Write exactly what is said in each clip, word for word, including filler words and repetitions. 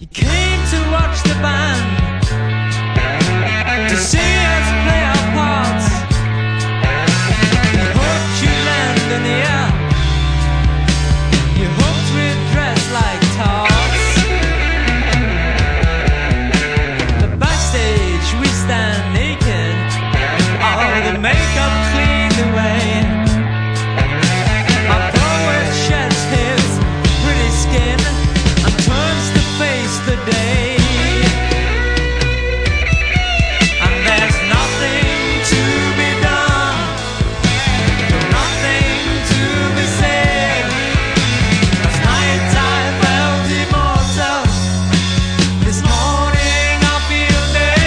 You came to watch the band, to see us play our parts. You hoped you'd land an ear, you hoped we'd dress like tarts. But backstage we stand naked, all the makeup cleaned away. Our poet sheds his pretty skin and turns to face the day. And there's nothing to be done, nothing to be said. Last night I felt immortal, this morning I feel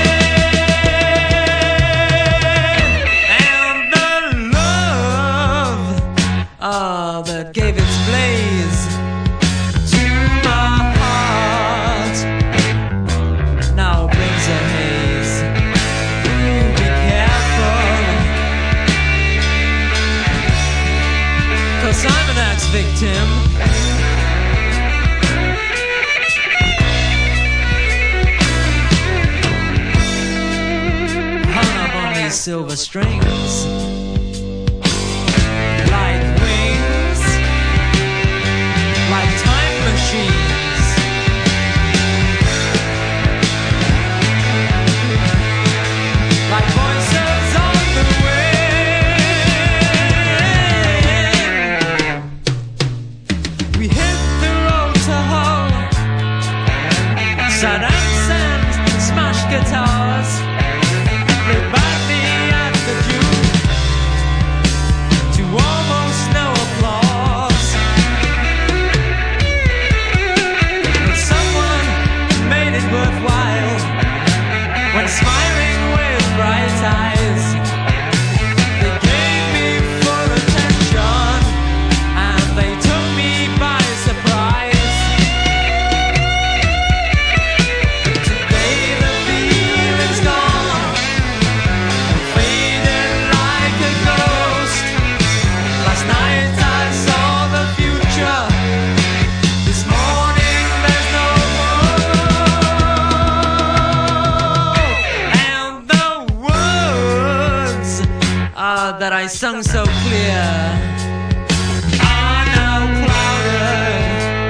dead. And the love ah, that gave its blaze to my heart now brings a haze. Be careful, 'cause I'm an axe victim. Hung up on these silver strings like wings, like time machines. Like voices on the wind. We hit the road to hoe, sat and sand, smash guitars, played badly at the Duke, to almost no applause. But someone made it worthwhile when smiling with bright eyes. They gave me full attention and they took me by surprise. But today the feeling's gone, faded like a ghost. Last night I saw the future, this morning there's no hope. And the words ah, that I sung so clear are now clouded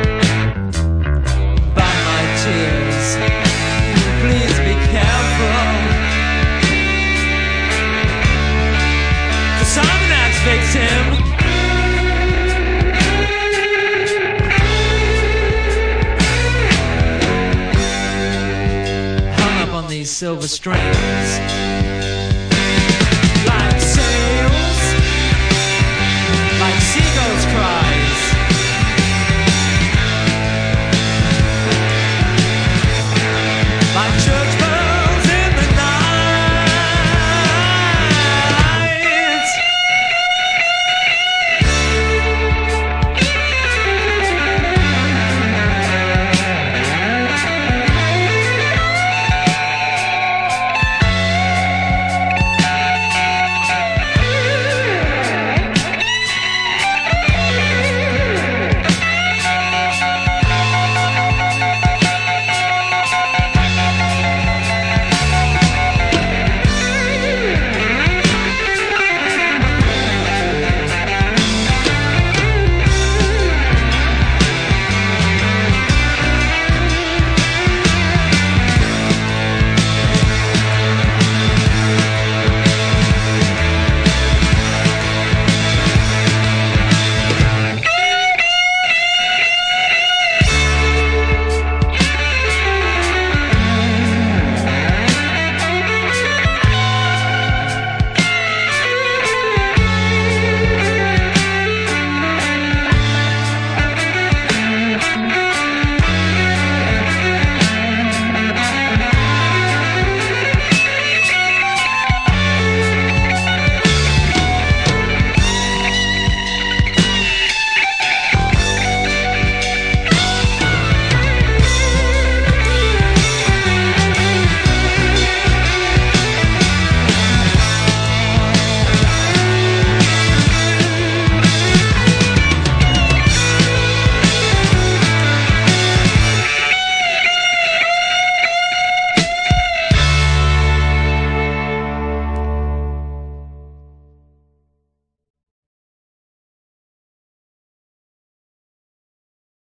by my tears. Please be careful, 'cause I'm an axe victim. Hung up on these silver strings